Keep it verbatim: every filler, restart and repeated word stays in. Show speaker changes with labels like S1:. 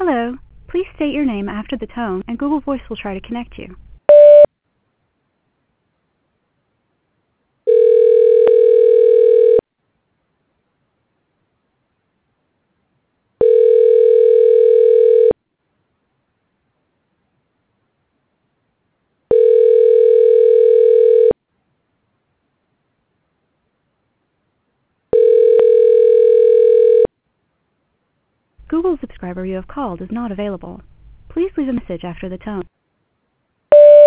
S1: Hello. Please state your name after the tone, and Google Voice will try to connect you. Google subscriber you have called is not available. Please leave a message after the tone.